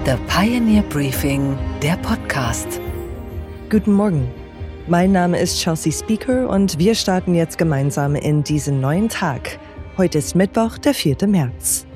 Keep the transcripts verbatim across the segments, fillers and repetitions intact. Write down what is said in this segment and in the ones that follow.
The Pioneer Briefing, der Podcast. Guten Morgen. Mein Name ist Chelsea Speaker und wir starten jetzt gemeinsam in diesen neuen Tag. Heute ist Mittwoch, der vierte März.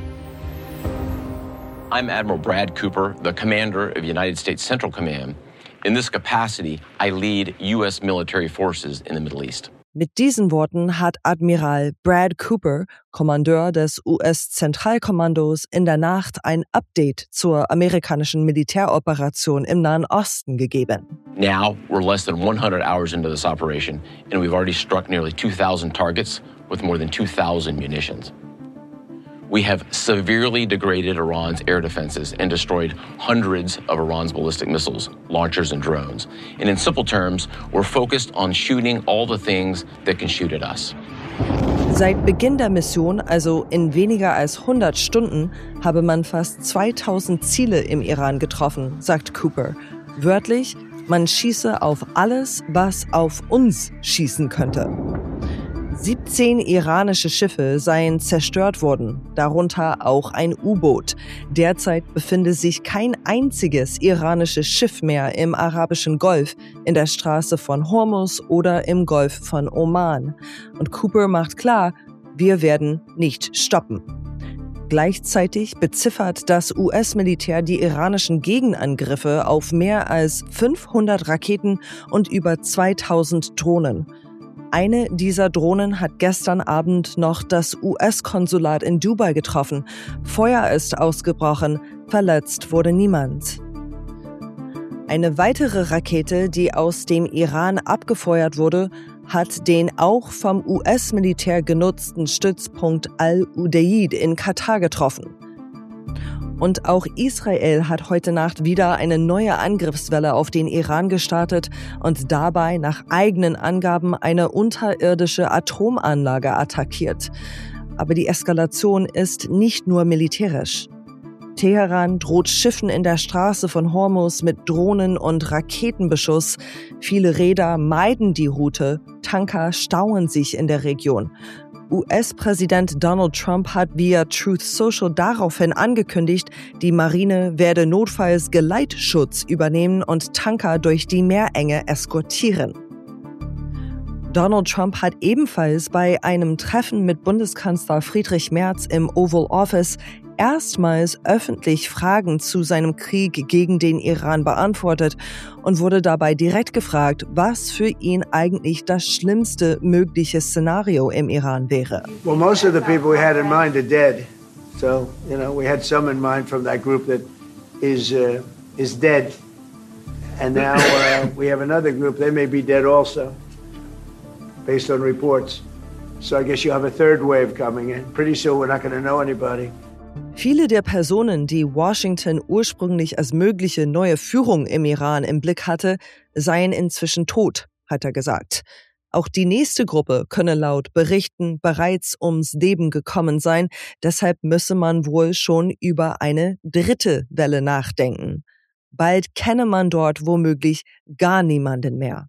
I'm Admiral Brad Cooper, the commander of United States Central Command. In this capacity, I lead U S military forces in the Middle East. Mit diesen Worten hat Admiral Brad Cooper, Kommandeur des U S-Zentralkommandos, in der Nacht ein Update zur amerikanischen Militäroperation im Nahen Osten gegeben. Now, we're less than one hundred hours into this operation, and we've already struck nearly two thousand targets with more than two thousand munitions. We have severely degraded Iran's air defenses and destroyed hundreds of Iran's ballistic missiles, launchers, and drones. And in simple terms, we're focused on shooting all the things that can shoot at us. Seit Beginn der Mission, also in weniger als hundert Stunden, habe man fast zweitausend Ziele im Iran getroffen, sagt Cooper. Wörtlich, man schieße auf alles, was auf uns schießen könnte. siebzehn iranische Schiffe seien zerstört worden, darunter auch ein U-Boot. Derzeit befinde sich kein einziges iranisches Schiff mehr im arabischen Golf, in der Straße von Hormuz oder im Golf von Oman. Und Cooper macht klar, wir werden nicht stoppen. Gleichzeitig beziffert das U S-Militär die iranischen Gegenangriffe auf mehr als fünfhundert Raketen und über zweitausend Drohnen. Eine dieser Drohnen hat gestern Abend noch das U S-Konsulat in Dubai getroffen. Feuer ist ausgebrochen, verletzt wurde niemand. Eine weitere Rakete, die aus dem Iran abgefeuert wurde, hat den auch vom U S-Militär genutzten Stützpunkt Al-Udeid in Katar getroffen. Und auch Israel hat heute Nacht wieder eine neue Angriffswelle auf den Iran gestartet und dabei nach eigenen Angaben eine unterirdische Atomanlage attackiert. Aber die Eskalation ist nicht nur militärisch. Teheran droht Schiffen in der Straße von Hormuz mit Drohnen und Raketenbeschuss. Viele Reeder meiden die Route, Tanker stauen sich in der Region. U S-Präsident Donald Trump hat via Truth Social daraufhin angekündigt, die Marine werde notfalls Geleitschutz übernehmen und Tanker durch die Meerenge eskortieren. Donald Trump hat ebenfalls bei einem Treffen mit Bundeskanzler Friedrich Merz im Oval Office erstmals öffentlich Fragen zu seinem Krieg gegen den Iran beantwortet und wurde dabei direkt gefragt, was für ihn eigentlich das schlimmste mögliche Szenario im Iran wäre. Well, most of the people we had in mind are dead. So, you know, we had some in mind from that group that is uh, is dead. And now uh, we have another group, they may be dead also, based on reports. So I guess you have a third wave coming in. Pretty soon we're not going to know anybody. Viele der Personen, die Washington ursprünglich als mögliche neue Führung im Iran im Blick hatte, seien inzwischen tot, hat er gesagt. Auch die nächste Gruppe könne laut Berichten bereits ums Leben gekommen sein, deshalb müsse man wohl schon über eine dritte Welle nachdenken. Bald kenne man dort womöglich gar niemanden mehr.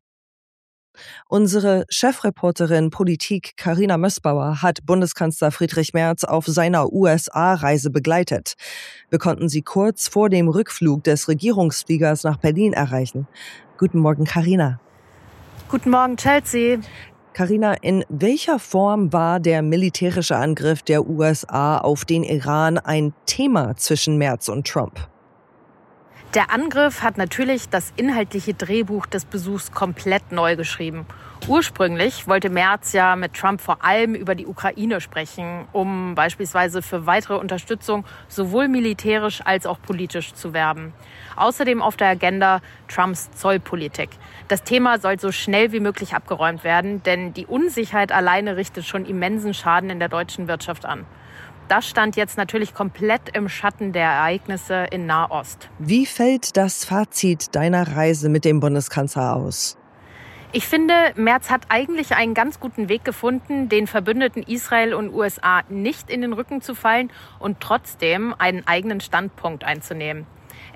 Unsere Chefreporterin Politik Carina Mössbauer hat Bundeskanzler Friedrich Merz auf seiner U S A-Reise begleitet. Wir konnten sie kurz vor dem Rückflug des Regierungsfliegers nach Berlin erreichen. Guten Morgen, Carina. Guten Morgen, Chelsea. Carina, in welcher Form war der militärische Angriff der U S A auf den Iran ein Thema zwischen Merz und Trump? Der Angriff hat natürlich das inhaltliche Drehbuch des Besuchs komplett neu geschrieben. Ursprünglich wollte Merz ja mit Trump vor allem über die Ukraine sprechen, um beispielsweise für weitere Unterstützung sowohl militärisch als auch politisch zu werben. Außerdem auf der Agenda Trumps Zollpolitik. Das Thema soll so schnell wie möglich abgeräumt werden, denn die Unsicherheit alleine richtet schon immensen Schaden in der deutschen Wirtschaft an. Das stand jetzt natürlich komplett im Schatten der Ereignisse in Nahost. Wie fällt das Fazit deiner Reise mit dem Bundeskanzler aus? Ich finde, Merz hat eigentlich einen ganz guten Weg gefunden, den Verbündeten Israel und U S A nicht in den Rücken zu fallen und trotzdem einen eigenen Standpunkt einzunehmen.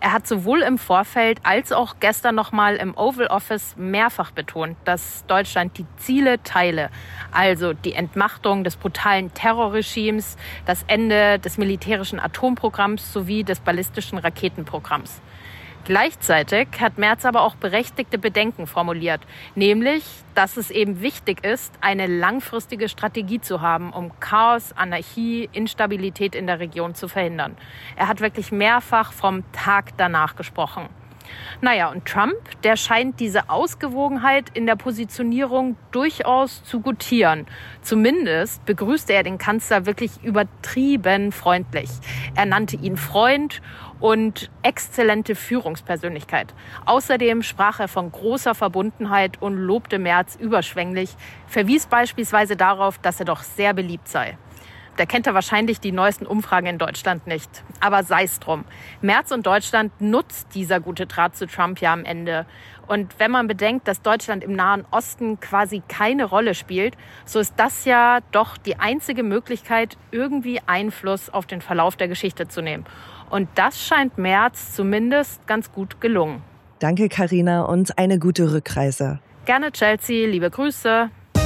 Er hat sowohl im Vorfeld als auch gestern nochmal im Oval Office mehrfach betont, dass Deutschland die Ziele teile. Also die Entmachtung des brutalen Terrorregimes, das Ende des militärischen Atomprogramms sowie des ballistischen Raketenprogramms. Gleichzeitig hat Merz aber auch berechtigte Bedenken formuliert, nämlich, dass es eben wichtig ist, eine langfristige Strategie zu haben, um Chaos, Anarchie, Instabilität in der Region zu verhindern. Er hat wirklich mehrfach vom Tag danach gesprochen. Naja, und Trump, der scheint diese Ausgewogenheit in der Positionierung durchaus zu gutieren. Zumindest begrüßte er den Kanzler wirklich übertrieben freundlich. Er nannte ihn Freund und exzellente Führungspersönlichkeit. Außerdem sprach er von großer Verbundenheit und lobte Merz überschwänglich, verwies beispielsweise darauf, dass er doch sehr beliebt sei. Da kennt er wahrscheinlich die neuesten Umfragen in Deutschland nicht. Aber sei's drum. Merz und Deutschland nutzt dieser gute Draht zu Trump ja am Ende. Und wenn man bedenkt, dass Deutschland im Nahen Osten quasi keine Rolle spielt, so ist das ja doch die einzige Möglichkeit, irgendwie Einfluss auf den Verlauf der Geschichte zu nehmen. Und das scheint Merz zumindest ganz gut gelungen. Danke, Carina, und eine gute Rückreise. Gerne, Chelsea. Liebe Grüße.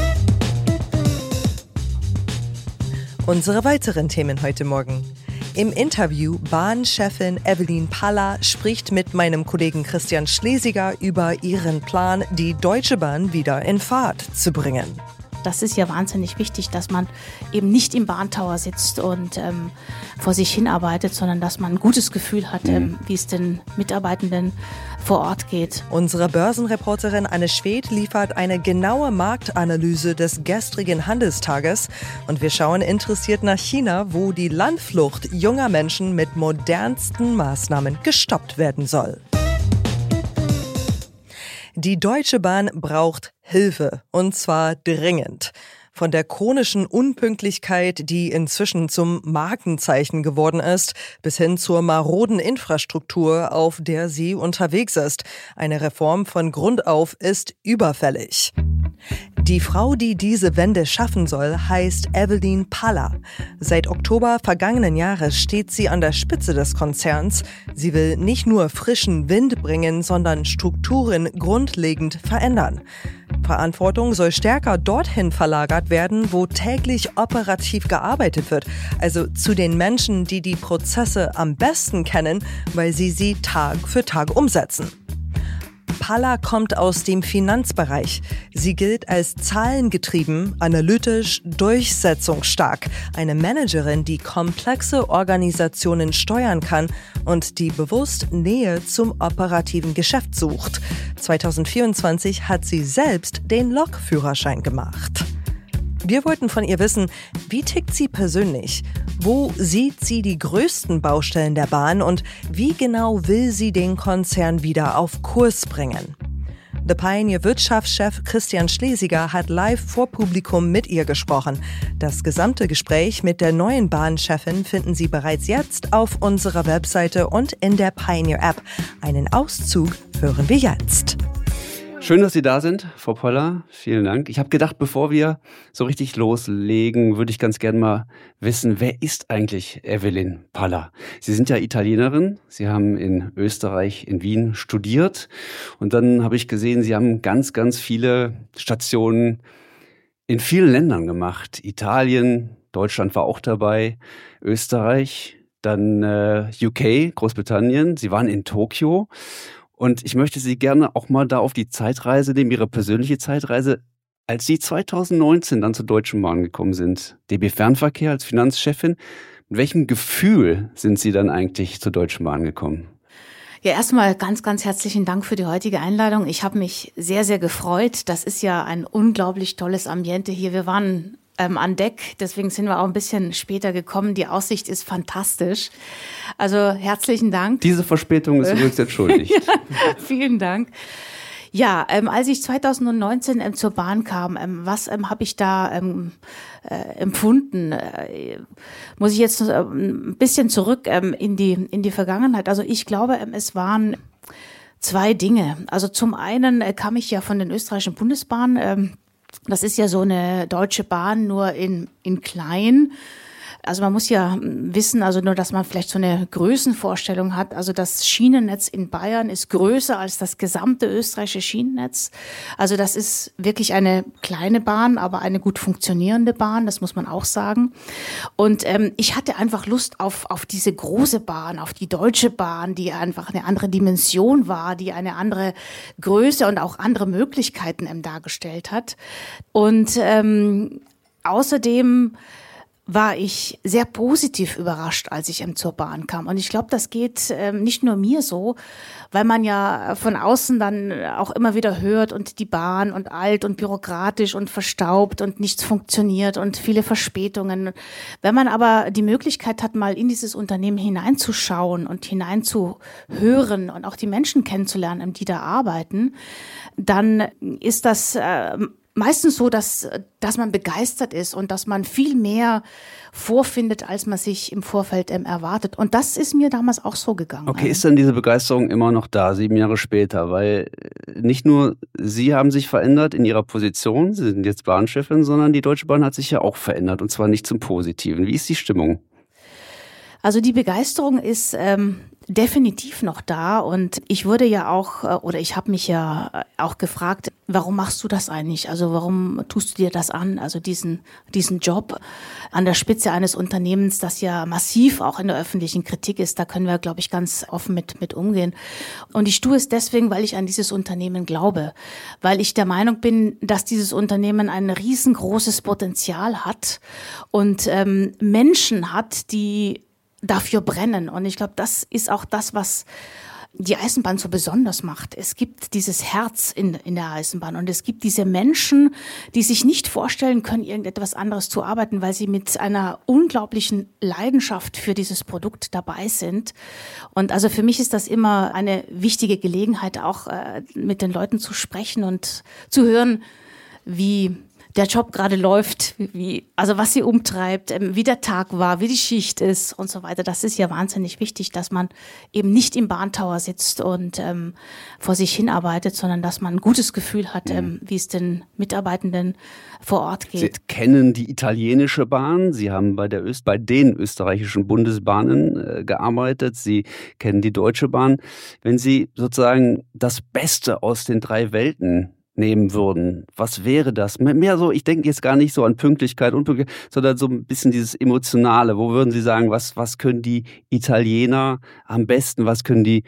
Unsere weiteren Themen heute Morgen. Im Interview Bahnchefin Evelyn Palla spricht mit meinem Kollegen Christian Schlesiger über ihren Plan, die Deutsche Bahn wieder in Fahrt zu bringen. Das ist ja wahnsinnig wichtig, dass man eben nicht im Bahntower sitzt und ähm, vor sich hinarbeitet, sondern dass man ein gutes Gefühl hat, ähm, wie es den Mitarbeitenden vor Ort geht. Unsere Börsenreporterin Anne Schwedt liefert eine genaue Marktanalyse des gestrigen Handelstages. Und wir schauen interessiert nach China, wo die Landflucht junger Menschen mit modernsten Maßnahmen gestoppt werden soll. Die Deutsche Bahn braucht Hilfe, und zwar dringend. Von der chronischen Unpünktlichkeit, die inzwischen zum Markenzeichen geworden ist, bis hin zur maroden Infrastruktur, auf der sie unterwegs ist. Eine Reform von Grund auf ist überfällig. Die Frau, die diese Wende schaffen soll, heißt Evelyn Palla. Seit Oktober vergangenen Jahres steht sie an der Spitze des Konzerns. Sie will nicht nur frischen Wind bringen, sondern Strukturen grundlegend verändern. Verantwortung soll stärker dorthin verlagert werden, wo täglich operativ gearbeitet wird, also zu den Menschen, die die Prozesse am besten kennen, weil sie sie Tag für Tag umsetzen. Palla kommt aus dem Finanzbereich. Sie gilt als zahlengetrieben, analytisch, durchsetzungsstark. Eine Managerin, die komplexe Organisationen steuern kann und die bewusst Nähe zum operativen Geschäft sucht. zweitausendvierundzwanzig hat sie selbst den Lokführerschein gemacht. Wir wollten von ihr wissen, wie tickt sie persönlich? Wo sieht sie die größten Baustellen der Bahn und wie genau will sie den Konzern wieder auf Kurs bringen? The Pioneer Wirtschaftschef Christian Schlesiger hat live vor Publikum mit ihr gesprochen. Das gesamte Gespräch mit der neuen Bahnchefin finden Sie bereits jetzt auf unserer Webseite und in der Pioneer App. Einen Auszug hören wir jetzt. Schön, dass Sie da sind, Frau Palla. Vielen Dank. Ich habe gedacht, bevor wir so richtig loslegen, würde ich ganz gerne mal wissen, wer ist eigentlich Evelyn Palla? Sie sind ja Italienerin. Sie haben in Österreich, in Wien studiert. Und dann habe ich gesehen, Sie haben ganz, ganz viele Stationen in vielen Ländern gemacht. Italien, Deutschland war auch dabei, Österreich, dann äh, U K, Großbritannien. Sie waren in Tokio. Und ich möchte Sie gerne auch mal da auf die Zeitreise nehmen, Ihre persönliche Zeitreise. Als Sie zweitausendneunzehn dann zur Deutschen Bahn gekommen sind, D B Fernverkehr als Finanzchefin, mit welchem Gefühl sind Sie dann eigentlich zur Deutschen Bahn gekommen? Ja, erstmal ganz, ganz herzlichen Dank für die heutige Einladung. Ich habe mich sehr, sehr gefreut. Das ist ja ein unglaublich tolles Ambiente hier. Wir waren Ähm, an Deck, deswegen sind wir auch ein bisschen später gekommen. Die Aussicht ist fantastisch. Also herzlichen Dank. Diese Verspätung ist übrigens entschuldigt. Ja, vielen Dank. Ja, ähm, als ich zweitausendneunzehn ähm, zur Bahn kam, ähm, was ähm, habe ich da ähm, äh, empfunden? Äh, muss ich jetzt äh, ein bisschen zurück ähm, in die in die Vergangenheit. Also ich glaube, ähm, es waren zwei Dinge. Also zum einen äh, kam ich ja von den österreichischen Bundesbahnen. Ähm, Das ist ja so eine Deutsche Bahn, nur in, in klein. Also man muss ja wissen, also nur, dass man vielleicht so eine Größenvorstellung hat. Also das Schienennetz in Bayern ist größer als das gesamte österreichische Schienennetz. Also das ist wirklich eine kleine Bahn, aber eine gut funktionierende Bahn, das muss man auch sagen. Und ähm, ich hatte einfach Lust auf, auf diese große Bahn, auf die Deutsche Bahn, die einfach eine andere Dimension war, die eine andere Größe und auch andere Möglichkeiten ähm, dargestellt hat. Und ähm, außerdem war ich sehr positiv überrascht, als ich ähm, zur Bahn kam. Und ich glaube, das geht ähm, nicht nur mir so, weil man ja von außen dann auch immer wieder hört und die Bahn und alt und bürokratisch und verstaubt und nichts funktioniert und viele Verspätungen. Wenn man aber die Möglichkeit hat, mal in dieses Unternehmen hineinzuschauen und hineinzuhören und auch die Menschen kennenzulernen, die da arbeiten, dann ist das äh, meistens so, dass, dass man begeistert ist und dass man viel mehr vorfindet, als man sich im Vorfeld ähm, erwartet. Und das ist mir damals auch so gegangen. Okay, ist denn diese Begeisterung immer noch da, sieben Jahre später? Weil nicht nur Sie haben sich verändert in Ihrer Position, Sie sind jetzt Bahnchefin, sondern die Deutsche Bahn hat sich ja auch verändert und zwar nicht zum Positiven. Wie ist die Stimmung? Also die Begeisterung ist ähm, definitiv noch da und ich wurde ja auch, oder ich habe mich ja auch gefragt, warum machst du das eigentlich? Also warum tust du dir das an? Also diesen diesen Job an der Spitze eines Unternehmens, das ja massiv auch in der öffentlichen Kritik ist, da können wir, glaube ich, ganz offen mit mit umgehen. Und ich tue es deswegen, weil ich an dieses Unternehmen glaube, weil ich der Meinung bin, dass dieses Unternehmen ein riesengroßes Potenzial hat und ähm, Menschen hat, die dafür brennen. Und ich glaube, das ist auch das, was die Eisenbahn so besonders macht. Es gibt dieses Herz in, in der Eisenbahn und es gibt diese Menschen, die sich nicht vorstellen können, irgendetwas anderes zu arbeiten, weil sie mit einer unglaublichen Leidenschaft für dieses Produkt dabei sind. Und also für mich ist das immer eine wichtige Gelegenheit, auch äh, mit den Leuten zu sprechen und zu hören, wie der Job gerade läuft, wie, also was sie umtreibt, wie der Tag war, wie die Schicht ist und so weiter. Das ist ja wahnsinnig wichtig, dass man eben nicht im Bahntower sitzt und ähm, vor sich hinarbeitet, sondern dass man ein gutes Gefühl hat, mhm. ähm, wie es den Mitarbeitenden vor Ort geht. Sie kennen die italienische Bahn, Sie haben bei, der Öst- bei den österreichischen Bundesbahnen äh, gearbeitet, Sie kennen die Deutsche Bahn. Wenn Sie sozusagen das Beste aus den drei Welten nehmen würden, was wäre das? Mehr so, ich denke jetzt gar nicht so an Pünktlichkeit, Unpünktlichkeit, sondern so ein bisschen dieses Emotionale. Wo würden Sie sagen, was, was können die Italiener am besten, was können die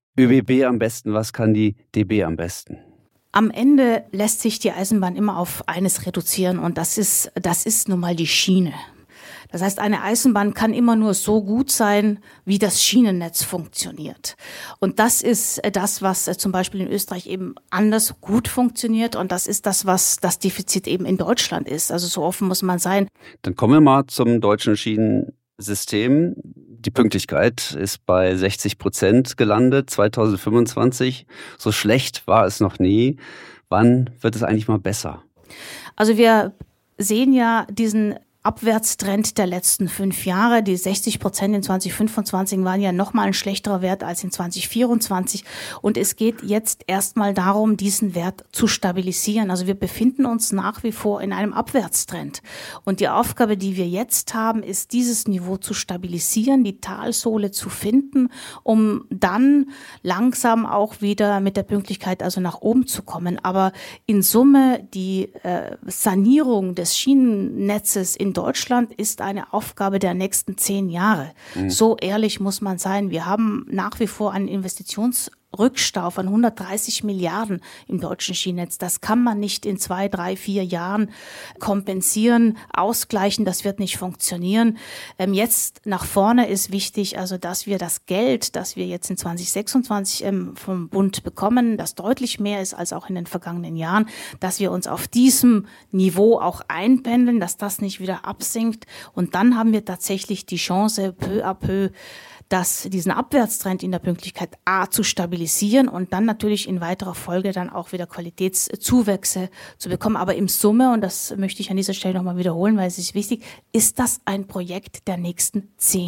ÖBB am besten, was kann die D B am besten? Am Ende lässt sich die Eisenbahn immer auf eines reduzieren und das ist, das ist nun mal die Schiene. Das heißt, eine Eisenbahn kann immer nur so gut sein, wie das Schienennetz funktioniert. Und das ist das, was zum Beispiel in Österreich eben anders gut funktioniert. Und das ist das, was das Defizit eben in Deutschland ist. Also so offen muss man sein. Dann kommen wir mal zum deutschen Schienensystem. Die Pünktlichkeit ist bei sechzig Prozent gelandet, zweitausendfünfundzwanzig. So schlecht war es noch nie. Wann wird es eigentlich mal besser? Also wir sehen ja diesen Abwärtstrend der letzten fünf Jahre. Die sechzig Prozent in zwanzig fünfundzwanzig waren ja nochmal ein schlechterer Wert als in zwanzig vierundzwanzig. Und es geht jetzt erstmal darum, diesen Wert zu stabilisieren. Also wir befinden uns nach wie vor in einem Abwärtstrend. Und die Aufgabe, die wir jetzt haben, ist, dieses Niveau zu stabilisieren, die Talsohle zu finden, um dann langsam auch wieder mit der Pünktlichkeit also nach oben zu kommen. Aber in Summe die äh, Sanierung des Schienennetzes in Deutschland ist eine Aufgabe der nächsten zehn Jahre. Mhm. So ehrlich muss man sein. Wir haben nach wie vor einen Investitionsrückstau von hundertdreißig Milliarden im deutschen Schienennetz. Das kann man nicht in zwei, drei, vier Jahren kompensieren, ausgleichen. Das wird nicht funktionieren. Ähm, jetzt nach vorne ist wichtig, also dass wir das Geld, das wir jetzt in zwanzig sechsundzwanzig ähm, vom Bund bekommen, das deutlich mehr ist als auch in den vergangenen Jahren, dass wir uns auf diesem Niveau auch einpendeln, dass das nicht wieder absinkt. Und dann haben wir tatsächlich die Chance, peu à peu, dass diesen Abwärtstrend in der Pünktlichkeit A zu stabilisieren und dann natürlich in weiterer Folge dann auch wieder Qualitätszuwächse zu bekommen. Aber im Summe, und das möchte ich an dieser Stelle nochmal wiederholen, weil es ist wichtig, ist das ein Projekt der nächsten zehn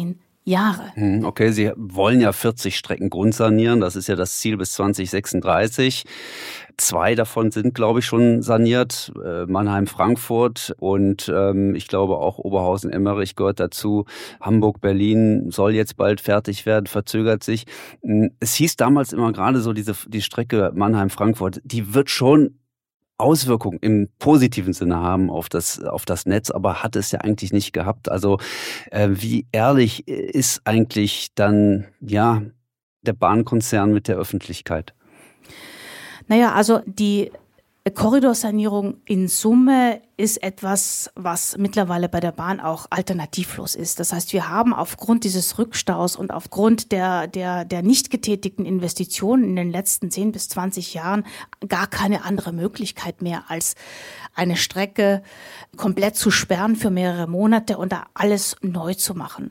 Jahre. Okay, Sie wollen ja vierzig Strecken grundsanieren. Das ist ja das Ziel bis zwanzig sechsunddreißig. Zwei davon sind, glaube ich, schon saniert. Äh, Mannheim-Frankfurt und ähm, ich glaube auch Oberhausen-Emmerich gehört dazu. Hamburg-Berlin soll jetzt bald fertig werden, verzögert sich. Es hieß damals immer gerade so, diese die Strecke Mannheim-Frankfurt, die wird schon Auswirkungen im positiven Sinne haben auf das, auf das Netz, aber hat es ja eigentlich nicht gehabt. Also äh, wie ehrlich ist eigentlich dann ja der Bahnkonzern mit der Öffentlichkeit? Naja, also die Korridorsanierung in Summe ist etwas, was mittlerweile bei der Bahn auch alternativlos ist. Das heißt, wir haben aufgrund dieses Rückstaus und aufgrund der, der, der nicht getätigten Investitionen in den letzten zehn bis zwanzig Jahren gar keine andere Möglichkeit mehr, als eine Strecke komplett zu sperren für mehrere Monate und da alles neu zu machen.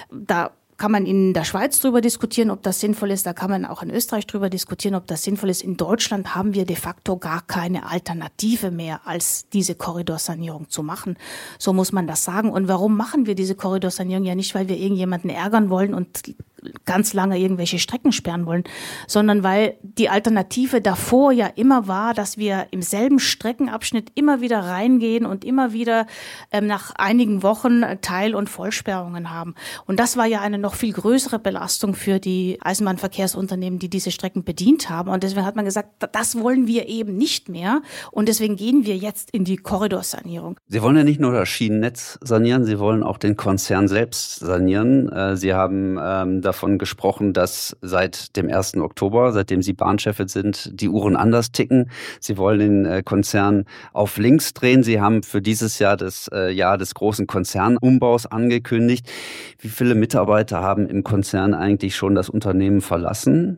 Da kann man in der Schweiz drüber diskutieren, ob das sinnvoll ist. Da kann man auch in Österreich drüber diskutieren, ob das sinnvoll ist. In Deutschland haben wir de facto gar keine Alternative mehr, als diese Korridorsanierung zu machen. So muss man das sagen. Und warum machen wir diese Korridorsanierung? Ja nicht, weil wir irgendjemanden ärgern wollen und ganz lange irgendwelche Strecken sperren wollen, sondern weil die Alternative davor ja immer war, dass wir im selben Streckenabschnitt immer wieder reingehen und immer wieder ähm, nach einigen Wochen Teil- und Vollsperrungen haben. Und das war ja eine noch viel größere Belastung für die Eisenbahnverkehrsunternehmen, die diese Strecken bedient haben. Und deswegen hat man gesagt, das wollen wir eben nicht mehr. Und deswegen gehen wir jetzt in die Korridorsanierung. Sie wollen ja nicht nur das Schienennetz sanieren, Sie wollen auch den Konzern selbst sanieren. Sie haben ähm, davon gesprochen, dass seit dem ersten Oktober, seitdem Sie Bahnchefin sind, die Uhren anders ticken. Sie wollen den äh, Konzern auf links drehen. Sie haben für dieses Jahr das äh, Jahr des großen Konzernumbaus angekündigt. Wie viele Mitarbeiter haben im Konzern eigentlich schon das Unternehmen verlassen?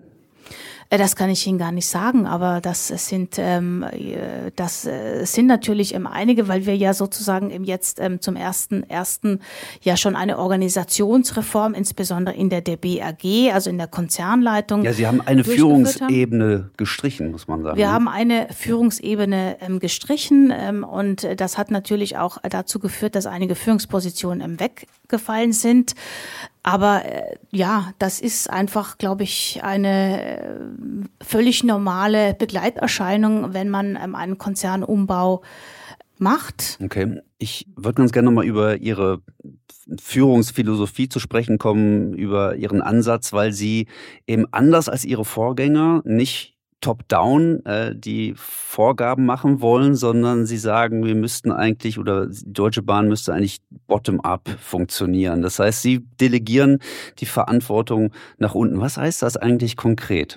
Das kann ich Ihnen gar nicht sagen, aber das sind ähm, das sind natürlich ähm, einige, weil wir ja sozusagen im jetzt ähm, zum ersten ersten ja schon eine Organisationsreform, insbesondere in der D B A G, also in der Konzernleitung. Ja, Sie haben eine Führungsebene haben. gestrichen, muss man sagen. Wir ne? haben eine Führungsebene ähm, gestrichen ähm, und das hat natürlich auch dazu geführt, dass einige Führungspositionen ähm, weggefallen sind. Aber äh, ja, das ist einfach, glaube ich, eine äh, völlig normale Begleiterscheinung, wenn man ähm, einen Konzernumbau macht. Okay, ich würde ganz gerne nochmal über Ihre Führungsphilosophie zu sprechen kommen, über Ihren Ansatz, weil Sie eben anders als Ihre Vorgänger nicht top-down äh, die Vorgaben machen wollen, sondern sie sagen, wir müssten eigentlich oder die Deutsche Bahn müsste eigentlich bottom-up funktionieren. Das heißt, sie delegieren die Verantwortung nach unten. Was heißt das eigentlich konkret?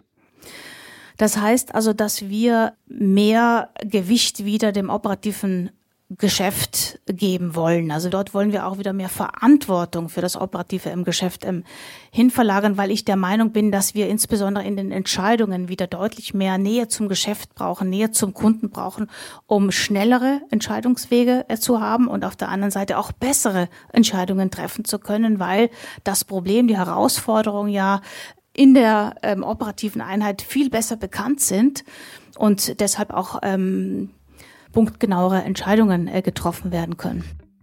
Das heißt also, dass wir mehr Gewicht wieder dem operativen Geschäft geben wollen. Also dort wollen wir auch wieder mehr Verantwortung für das Operative im Geschäft ähm, hinverlagern, weil ich der Meinung bin, dass wir insbesondere in den Entscheidungen wieder deutlich mehr Nähe zum Geschäft brauchen, Nähe zum Kunden brauchen, um schnellere Entscheidungswege äh, zu haben und auf der anderen Seite auch bessere Entscheidungen treffen zu können, weil das Problem, die Herausforderung ja in der ähm, operativen Einheit viel besser bekannt sind und deshalb auch ähm, punktgenauere Entscheidungen äh, getroffen werden können.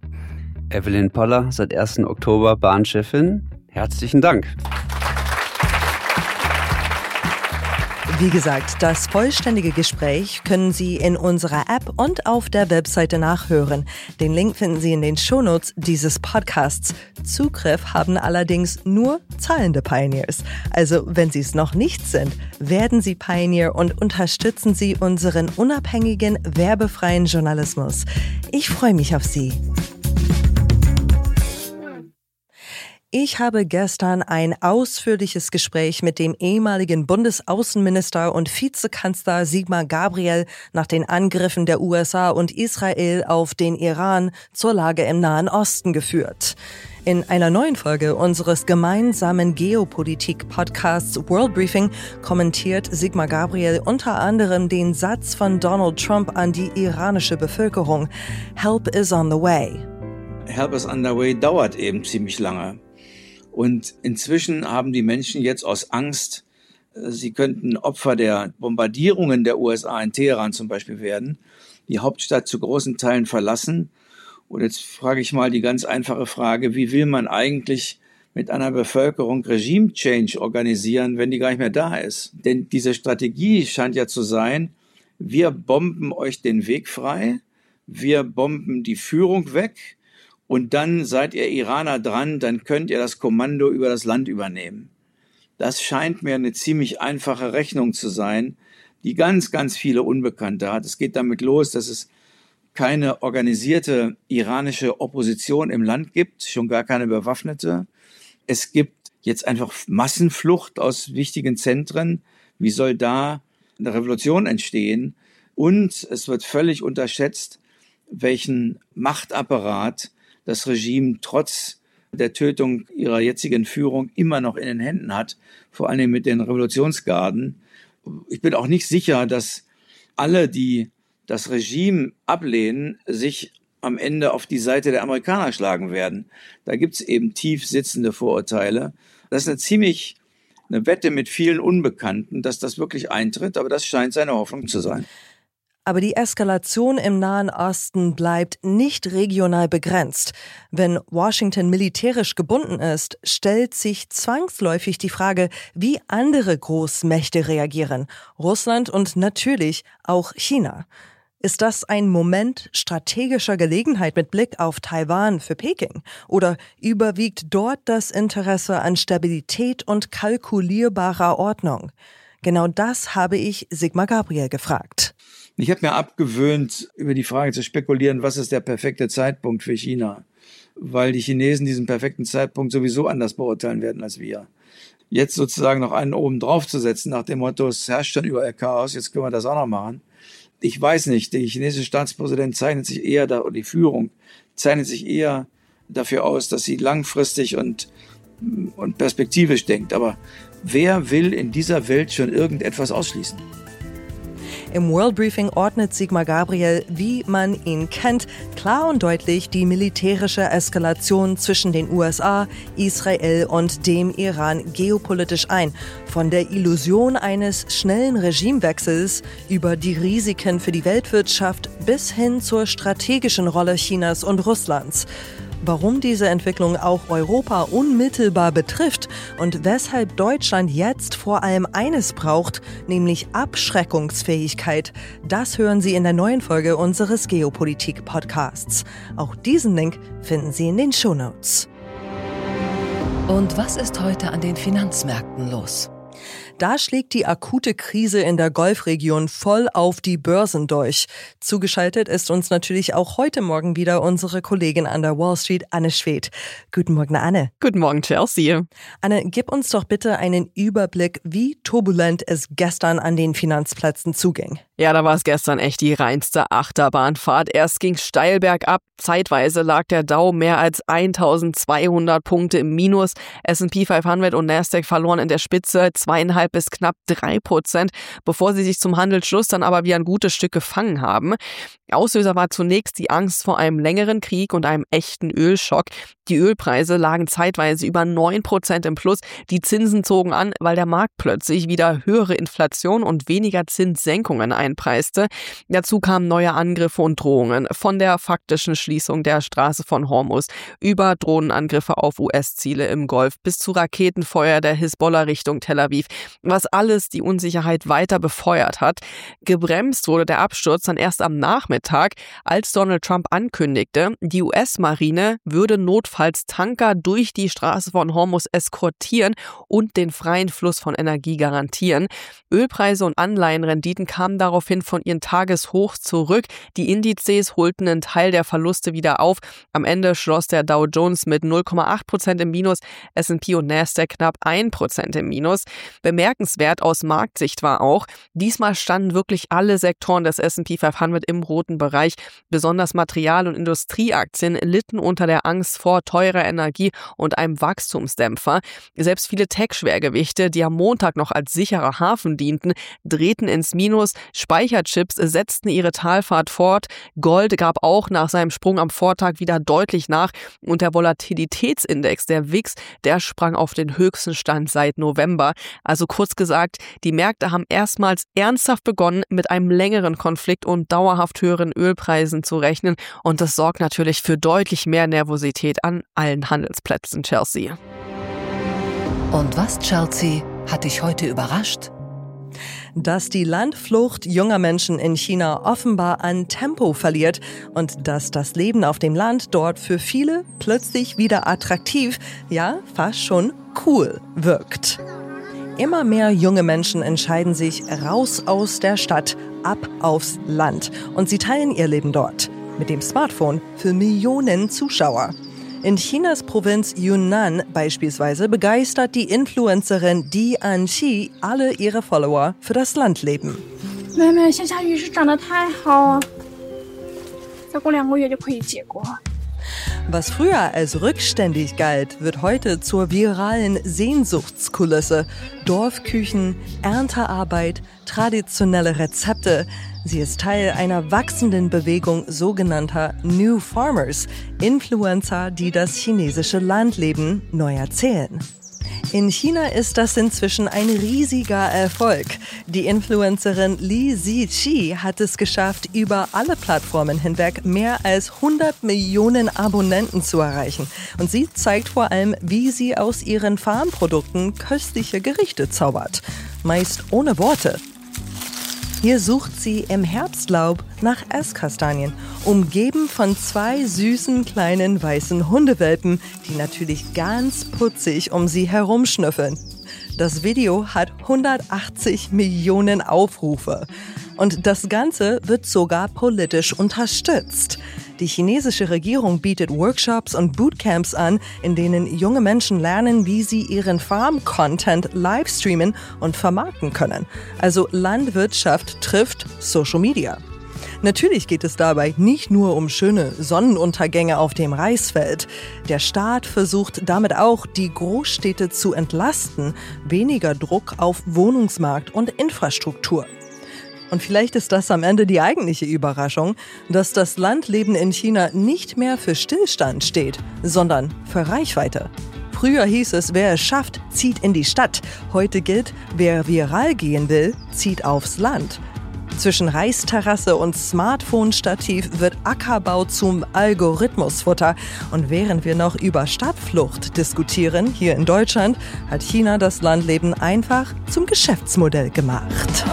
Evelyn Poller, seit ersten Oktober Bahnchefin. Herzlichen Dank. Wie gesagt, das vollständige Gespräch können Sie in unserer App und auf der Webseite nachhören. Den Link finden Sie in den Shownotes dieses Podcasts. Zugriff haben allerdings nur zahlende Pioneers. Also wenn Sie es noch nicht sind, werden Sie Pioneer und unterstützen Sie unseren unabhängigen, werbefreien Journalismus. Ich freue mich auf Sie. Ich habe gestern ein ausführliches Gespräch mit dem ehemaligen Bundesaußenminister und Vizekanzler Sigmar Gabriel nach den Angriffen der U S A und Israel auf den Iran zur Lage im Nahen Osten geführt. In einer neuen Folge unseres gemeinsamen Geopolitik-Podcasts World Briefing kommentiert Sigmar Gabriel unter anderem den Satz von Donald Trump an die iranische Bevölkerung: Help is on the way. Help is on the way dauert eben ziemlich lange. Und inzwischen haben die Menschen jetzt aus Angst, sie könnten Opfer der Bombardierungen der U S A in Teheran zum Beispiel werden, die Hauptstadt zu großen Teilen verlassen. Und jetzt frage ich mal die ganz einfache Frage, wie will man eigentlich mit einer Bevölkerung Regime-Change organisieren, wenn die gar nicht mehr da ist. Denn diese Strategie scheint ja zu sein, wir bomben euch den Weg frei, wir bomben die Führung weg und dann seid ihr Iraner dran, dann könnt ihr das Kommando über das Land übernehmen. Das scheint mir eine ziemlich einfache Rechnung zu sein, die ganz, ganz viele Unbekannte hat. Es geht damit los, dass es keine organisierte iranische Opposition im Land gibt, schon gar keine bewaffnete. Es gibt jetzt einfach Massenflucht aus wichtigen Zentren. Wie soll da eine Revolution entstehen? Und es wird völlig unterschätzt, welchen Machtapparat das Regime trotz der Tötung ihrer jetzigen Führung immer noch in den Händen hat, vor allem mit den Revolutionsgarden. Ich bin auch nicht sicher, dass alle, die das Regime ablehnen, sich am Ende auf die Seite der Amerikaner schlagen werden. Da gibt es eben tief sitzende Vorurteile. Das ist eine ziemlich eine Wette mit vielen Unbekannten, dass das wirklich eintritt, aber das scheint seine Hoffnung zu sein. Aber die Eskalation im Nahen Osten bleibt nicht regional begrenzt. Wenn Washington militärisch gebunden ist, stellt sich zwangsläufig die Frage, wie andere Großmächte reagieren. Russland und natürlich auch China. Ist das ein Moment strategischer Gelegenheit mit Blick auf Taiwan für Peking? Oder überwiegt dort das Interesse an Stabilität und kalkulierbarer Ordnung? Genau das habe ich Sigmar Gabriel gefragt. Ich habe mir abgewöhnt, über die Frage zu spekulieren, was ist der perfekte Zeitpunkt für China? Weil die Chinesen diesen perfekten Zeitpunkt sowieso anders beurteilen werden als wir. Jetzt sozusagen noch einen oben drauf zu setzen, nach dem Motto, es herrscht schon überall Chaos, jetzt können wir das auch noch machen. Ich weiß nicht, der chinesische Staatspräsident zeichnet sich eher, da, oder die Führung zeichnet sich eher dafür aus, dass sie langfristig und, und perspektivisch denkt. Aber wer will in dieser Welt schon irgendetwas ausschließen? Im World Briefing ordnet Sigmar Gabriel, wie man ihn kennt, klar und deutlich die militärische Eskalation zwischen den U S A, Israel und dem Iran geopolitisch ein. Von der Illusion eines schnellen Regimewechsels über die Risiken für die Weltwirtschaft bis hin zur strategischen Rolle Chinas und Russlands. Warum diese Entwicklung auch Europa unmittelbar betrifft und weshalb Deutschland jetzt vor allem eines braucht, nämlich Abschreckungsfähigkeit, das hören Sie in der neuen Folge unseres Geopolitik-Podcasts. Auch diesen Link finden Sie in den Shownotes. Und was ist heute an den Finanzmärkten los? Da schlägt die akute Krise in der Golfregion voll auf die Börsen durch. Zugeschaltet ist uns natürlich auch heute Morgen wieder unsere Kollegin an der Wall Street, Anne Schwedt. Guten Morgen, Anne. Guten Morgen, Chelsea. Anne, gib uns doch bitte einen Überblick, wie turbulent es gestern an den Finanzplätzen zuging. Ja, da war es gestern echt die reinste Achterbahnfahrt. Erst ging es steil bergab. Zeitweise lag der Dow mehr als eintausendzweihundert Punkte im Minus. S und P fünfhundert und Nasdaq verloren in der Spitze zweieinhalb bis knapp drei Prozent, bevor sie sich zum Handelsschluss dann aber wieder ein gutes Stück gefangen haben. Auslöser war zunächst die Angst vor einem längeren Krieg und einem echten Ölschock. Die Ölpreise lagen zeitweise über neun Prozent im Plus. Die Zinsen zogen an, weil der Markt plötzlich wieder höhere Inflation und weniger Zinssenkungen einpreiste. Dazu kamen neue Angriffe und Drohungen, von der faktischen Schließung der Straße von Hormuz über Drohnenangriffe auf U S-Ziele im Golf bis zu Raketenfeuer der Hisbollah Richtung Tel Aviv, was alles die Unsicherheit weiter befeuert hat. Gebremst wurde der Absturz dann erst am Nachmittag, als Donald Trump ankündigte, die U S-Marine würde notfalls Tanker durch die Straße von Hormuz eskortieren und den freien Fluss von Energie garantieren. Ölpreise und Anleihenrenditen kamen daraufhin von ihren Tageshochs zurück. Die Indizes holten einen Teil der Verluste wieder auf. Am Ende schloss der Dow Jones mit null Komma acht Prozent im Minus, S und P und Nasdaq knapp ein Prozent im Minus. Bemerkenswert aus Marktsicht war auch, diesmal standen wirklich alle Sektoren des S und P fünfhundert im roten Bereich. Besonders Material- und Industrieaktien litten unter der Angst vor teurer Energie und einem Wachstumsdämpfer. Selbst viele Tech-Schwergewichte, die am Montag noch als sicherer Hafen dienten, drehten ins Minus. Speicherchips setzten ihre Talfahrt fort. Gold gab auch nach seinem Sprung am Vortag wieder deutlich nach. Und der Volatilitätsindex, der W I X, der sprang auf den höchsten Stand seit November. Also kurz gesagt, die Märkte haben erstmals ernsthaft begonnen, mit einem längeren Konflikt und dauerhaft höheren Ölpreisen zu rechnen. Und das sorgt natürlich für deutlich mehr Nervosität an allen Handelsplätzen, Chelsea. Und was, Chelsea, hat dich heute überrascht? Dass die Landflucht junger Menschen in China offenbar an Tempo verliert und dass das Leben auf dem Land dort für viele plötzlich wieder attraktiv, ja, fast schon cool wirkt. Immer mehr junge Menschen entscheiden sich raus aus der Stadt, ab aufs Land und sie teilen ihr Leben dort mit dem Smartphone für Millionen Zuschauer. In Chinas Provinz Yunnan beispielsweise begeistert die Influencerin Di Anqi alle ihre Follower für das Landleben. Was früher als rückständig galt, wird heute zur viralen Sehnsuchtskulisse. Dorfküchen, Erntearbeit, traditionelle Rezepte. Sie ist Teil einer wachsenden Bewegung sogenannter New Farmers, Influencer, die das chinesische Landleben neu erzählen. In China ist das inzwischen ein riesiger Erfolg. Die Influencerin Li Ziqi hat es geschafft, über alle Plattformen hinweg mehr als hundert Millionen Abonnenten zu erreichen. Und sie zeigt vor allem, wie sie aus ihren Farmprodukten köstliche Gerichte zaubert. Meist ohne Worte. Hier sucht sie im Herbstlaub nach Esskastanien, umgeben von zwei süßen kleinen weißen Hundewelpen, die natürlich ganz putzig um sie herumschnüffeln. Das Video hat hundertachtzig Millionen Aufrufe. Und das Ganze wird sogar politisch unterstützt. Die chinesische Regierung bietet Workshops und Bootcamps an, in denen junge Menschen lernen, wie sie ihren Farm-Content livestreamen und vermarkten können. Also Landwirtschaft trifft Social Media. Natürlich geht es dabei nicht nur um schöne Sonnenuntergänge auf dem Reisfeld. Der Staat versucht damit auch, die Großstädte zu entlasten, weniger Druck auf Wohnungsmarkt und Infrastruktur. Und vielleicht ist das am Ende die eigentliche Überraschung, dass das Landleben in China nicht mehr für Stillstand steht, sondern für Reichweite. Früher hieß es, wer es schafft, zieht in die Stadt. Heute gilt, wer viral gehen will, zieht aufs Land. Zwischen Reisterrasse und Smartphone-Stativ wird Ackerbau zum Algorithmusfutter. Und während wir noch über Stadtflucht diskutieren, hier in Deutschland, hat China das Landleben einfach zum Geschäftsmodell gemacht.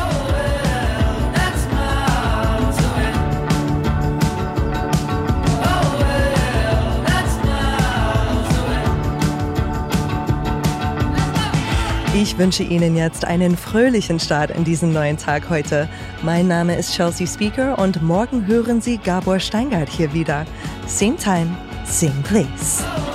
Ich wünsche Ihnen jetzt einen fröhlichen Start in diesen neuen Tag heute. Mein Name ist Chelsea Speaker und morgen hören Sie Gabor Steingart hier wieder. Same time, same place.